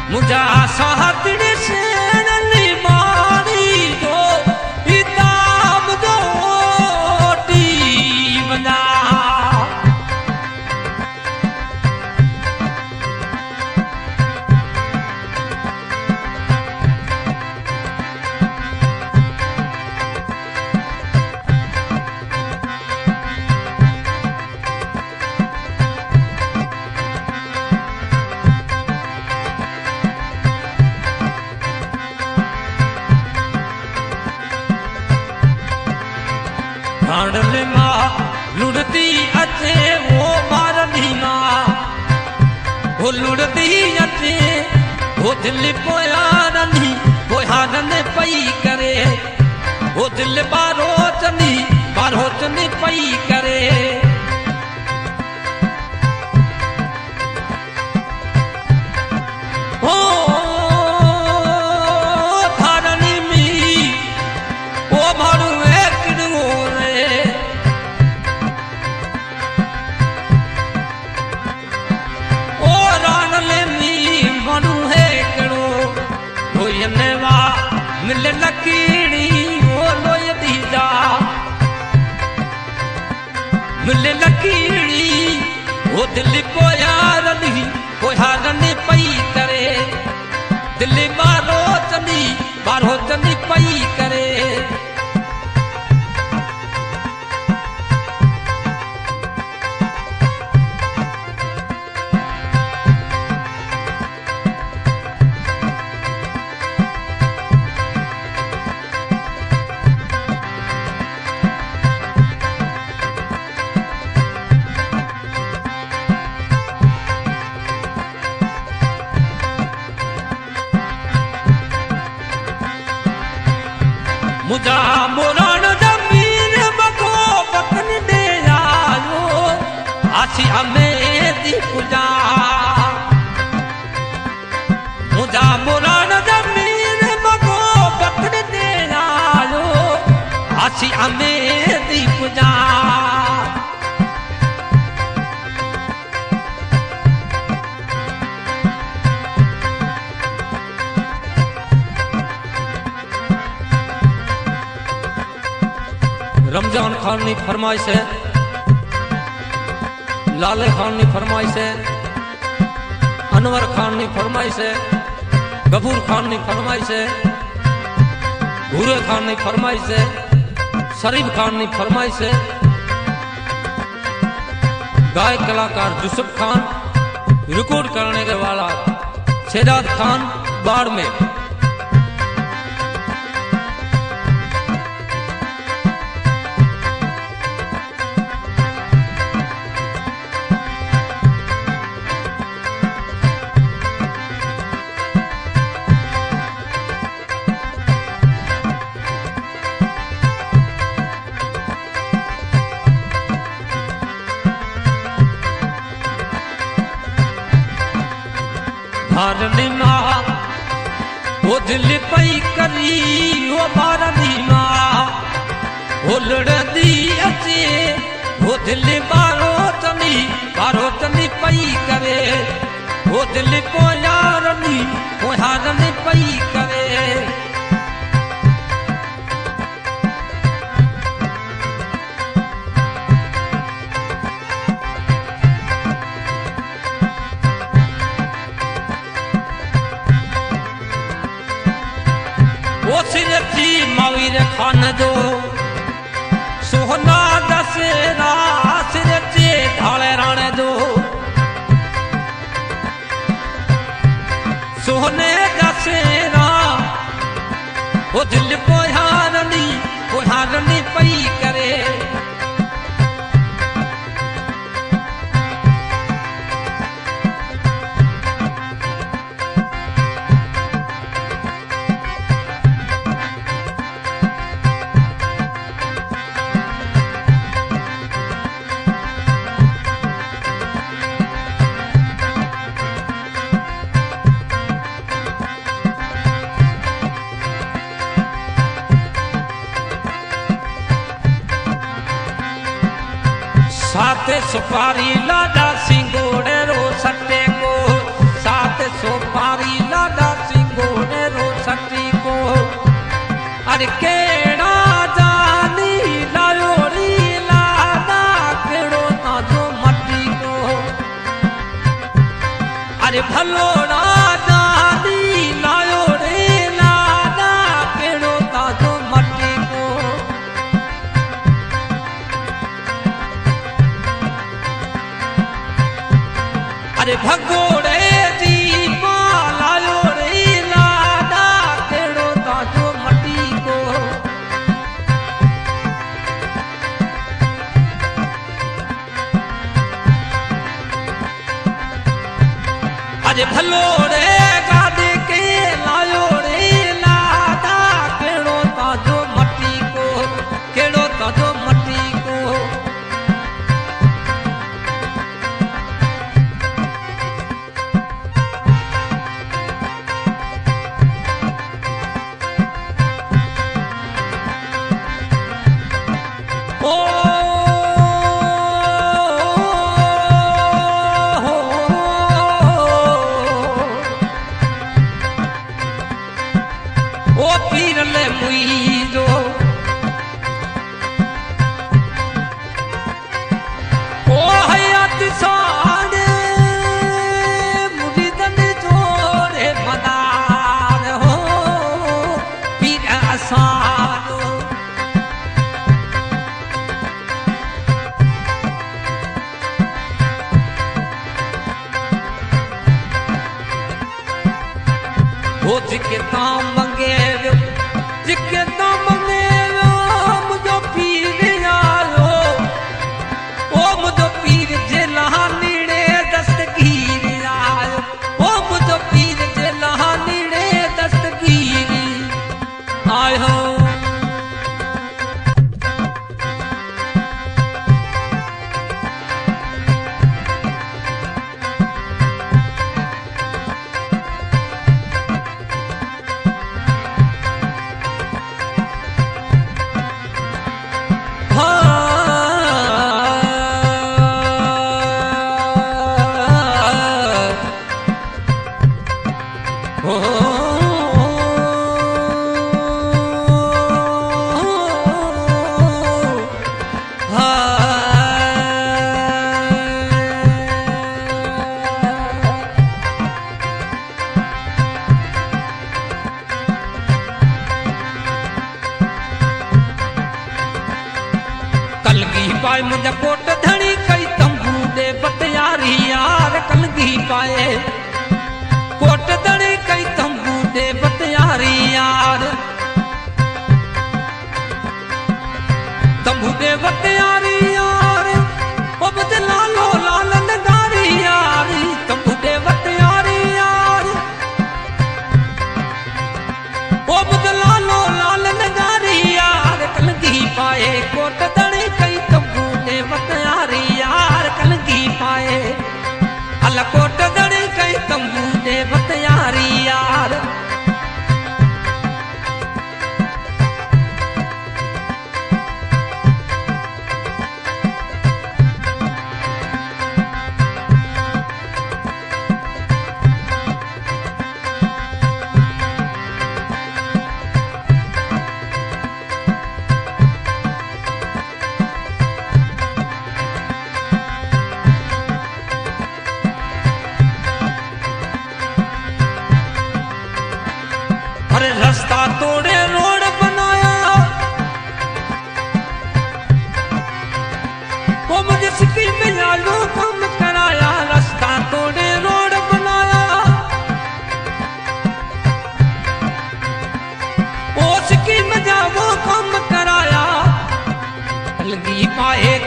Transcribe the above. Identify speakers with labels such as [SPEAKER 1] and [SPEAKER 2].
[SPEAKER 1] मुझा साहतड़े से नली मारी दो इताम दो टी बना ढांडल मां लुड़ती अचे वो मारदी मां वो लुड़ती अचे वो दिल पोया रनी पोया रने पई करे वो दिल बारो चनी पई करे ओ धारनी मी ओ मारू मिल लकीड़ी वो लोय दीदा मिल लकीड़ी वो दिल पोया रनी पई करे दिल बारो चनी पई करे मुझा मोरान जमीन बको बकन दे आयो आसी हमें दी पूजा मुझा मोरान जमीन बको बकन दे आयो आसी हमें दी पूजा रमजान खान की फरमाइश है लाले खान की फरमाइश है अनवर खान की फरमाइश है गफूर खान की फरमाइश है भूरे खान की फरमाइश है शरीफ खान की फरमाइश है गायक कलाकार यूसुफ खान रिकॉर्ड करने के वाला शेदाद खान बाड़मेर धारनी मां वो दिल पई करी वो मारदी मां वो लड़दी अचे वो दिल बारो चनी पई करे वो दिल पोया रनी पई करे वो सिरती मवीर खान जो सोहना दसेरा सिरती ढाले राणे जो सोहने दसेरा वो दिल पोया रनी पई करे साथ सुपारी लाडा सिंगोड़े रो सटे को साथ सुपारी लाडा अरे केड़ा जानी लायो रे लादा केड़ो ताजो मट्टी को अरे भलोड़ा जानी लायो रे लादा केड़ो ताजो मट्टी को अरे भगोड़े जी लायो रे लादा केड़ो ताजो मट्टी को अरे भलोड़े गादे के लायो रे लादा केड़ो ताजो मट्टी को केड़ो ताजो मट्टी को ओ पीर ले मुईजो ओ हयात साड़े मुरीदन जोरे मदार हो पीर असारो वो जिके ताम मंगे जिके ताम मंगे मुझो पीर आयो ओ मुझो पीर जे लहानीड़े दस्तगीर आयो ओ मुझो पीर जे लहानीड़े दस्तगीर आयो कलगी पाए मुझे कोट धनी कई तंबू दे बतियारी यार कलगी पाए कोट धनी कई तंबू दे बतियारी यार तंबू दे बतियारी यार ओ मुझे लालो लाल नगारी यार तंबू दे बतियारी यार ओ मुझे लालो लाल नगारी यार कलगी पाए कोट धनी कई तंबू दे बतियारी यार कलगी पाए अल्लाह कोट धनी कई तंबू दे बतियारी यार अरे रास्ता तोड़े रोड बनाया वो मुझे स्कीम में लालू काम कराया रास्ता तोड़े रोड बनाया वो स्कीम में जा वो काम कराया कलगी पाए